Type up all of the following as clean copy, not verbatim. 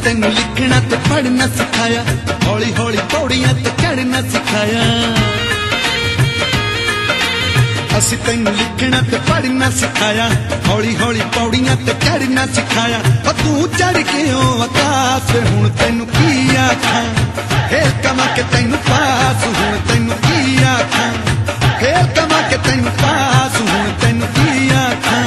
तैनू लिखना ते पढ़ना सिखाया, हौली हौली पौड़ियां ते चढ़ना सिखाया। असी तैनू लिखना ते पढ़ना सिखाया, हौली हौली पौड़ियां ते चढ़ना सिखाया। तू चढ़ के ओ आकाश हुण तैनू की आखां, खेल कमा के तैनू पास हुण तैनू की आखां, खेल कमा के तैनू पास हुण तैनू की आखां।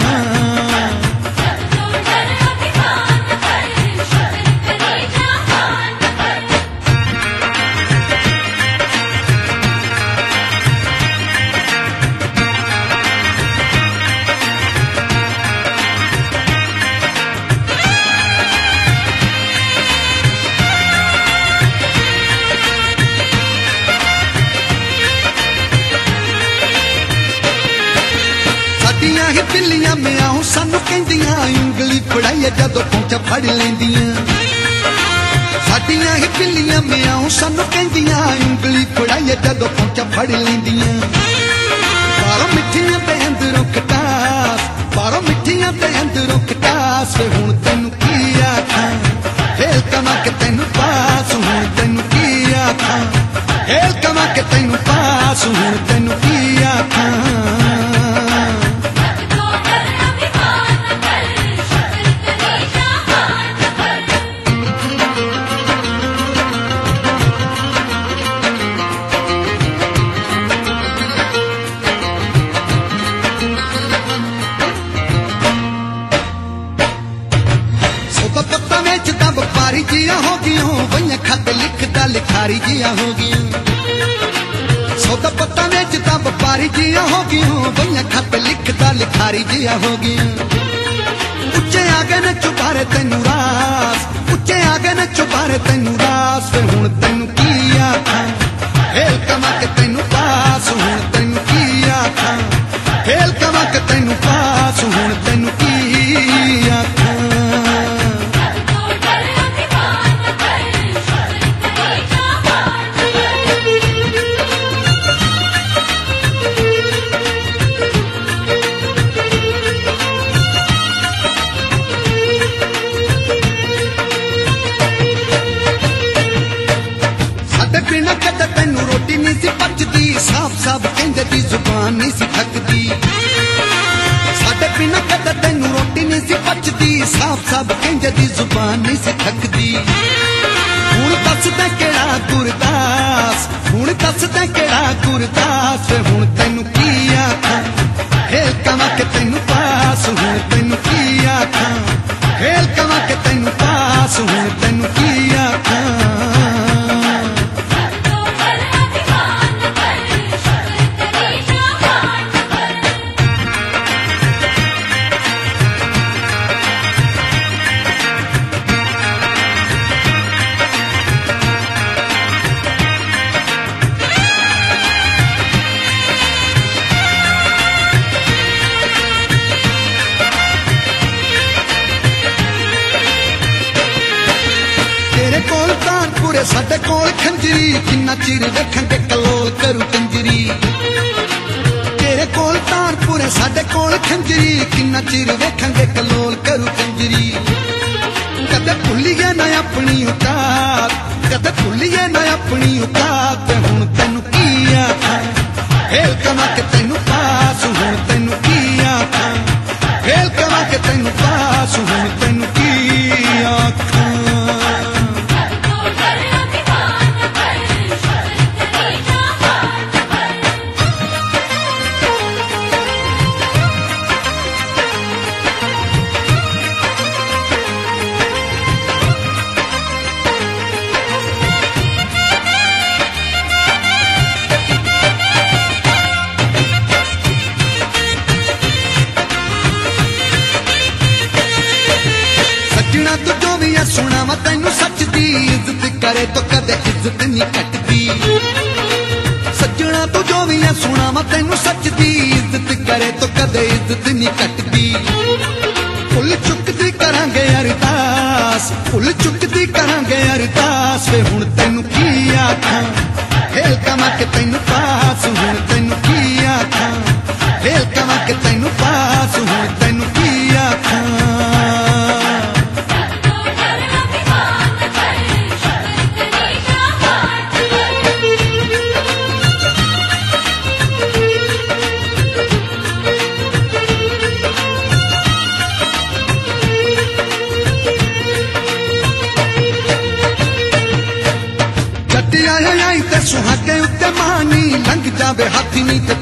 ही बिल्लियां मैं आऊं सानू कहंदियां, उंगली फड़ाइए जदों पहुंचा फड़ लेंदियां। साडियां ही बिल्लियां मैं आऊं सानू कहंदियां, उंगली फड़ाइए जदों पहुंचा फड़ लेंदियां। बारों मिठियां ते अंदरों खटास, बारों मिठियां ते अंदरों खटास। वे हुण तैनू की आखां, खेल कमा के तैनू पास हुण तैनू की आखां, खेल कमा के तैनू पास हुण तैनू की आखां। व्यापारी जिया हो गया बइया खत लिखता लिखारी जिया हो गया। सौदा पत्ता बेचता व्यापारी जिया हो गया बइया खत लिखता लिखारी जिया हो गया। उच्चे आ गए न चुबारे तेनू रास, उच्चे आ गए न चुबारे तेनू रास। फिर हुण तैनू की आखां, खेल कमा के तैनू पास हुण तैनू की आखां, खेल कमा के तैनू पास हुण तैनू की आखां। बिना कद तैनू रोटी नहीं सी पचदी, साफ साफ कहंदे दी जुबान नहीं सी थकदी। साडे बिना कद तैनू रोटी नहीं सी पचदी, साफ साफ कहंदे दी जुबान नहीं सी थकदी। हुण दस दे केड़ा गुरदास, हुण दस दे केड़ा गुरदास। हुण तैनू की आखां, खेल कमा के तैनू पास हुण तैनू की आखां, खेल कमा के तैनू पास हुण तैनू की आखां। कोल कानपुरे साडे कोल खंजरी, किन्ना चिर वेखांगे कलोल करू कंजरी। तेरे कोल कानपुरे साडे कोल खंजरी, किन्ना चिर वेखांगे कलोल करू कंजरी। कदे भुल्लिए ना अपनी औकात, कदे भुल्लिए ना अपनी औकात। हुण तैनू की आखां, खेल कमा के तैनू पास हुण तैनू की आखां, खेल कमा के तैनू पास हुण तैनू की आखां। सजना तू जो भी है सुनावा तैनू सच दी, इज्जत करे तो कदे इज्जत नहीं कटदी। सजना तू जो भी है सुनावा तैनू सच दी, इज्जत करे तो कदे इज्जत नहीं कटदी। फुल चुकदी करांगे अरदास, फुल चुकदी करांगे अरदास। वे हुण तैनू की आखां, खेल कमा के तैनू पास हुण तैनू की आखां, खेल कमा के तैनू पास हुण तैनू की आखां।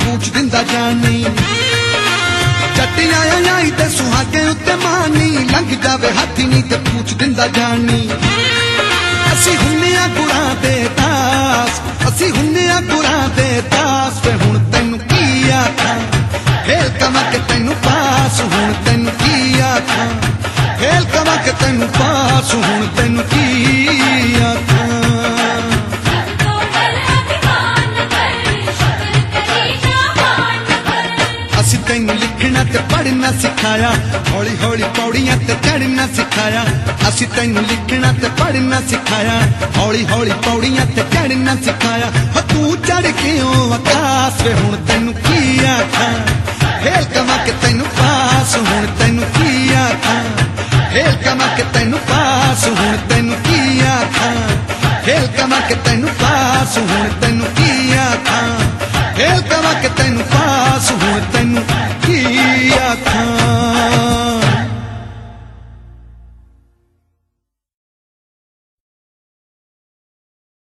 पूछ दिंदा जानी जट आया आई ते सुहागे उत्ते मानी लंघ जावे हाथी नी ते पूछ दिंदा जानी असी हुन्ने आ गुरां दे दास असी हुन्ने आ गुरां दे दास वे हुण तैनू की आखां खेल कवां के तैनू पास हुण तैनू की आखां खेल कवां के तैनू पास हुण तैनू की आखां असी तैनू लिखना ते पढ़ना सिखाया हौली हौली पौड़ियां ते चढ़ना सिखाया असी तैनू लिखना ते पढ़ना सिखाया हौली हौली पौड़ियां ते चढ़ना सिखाया तू चढ़ के ओ आकाश वे हुण तैनू की आखां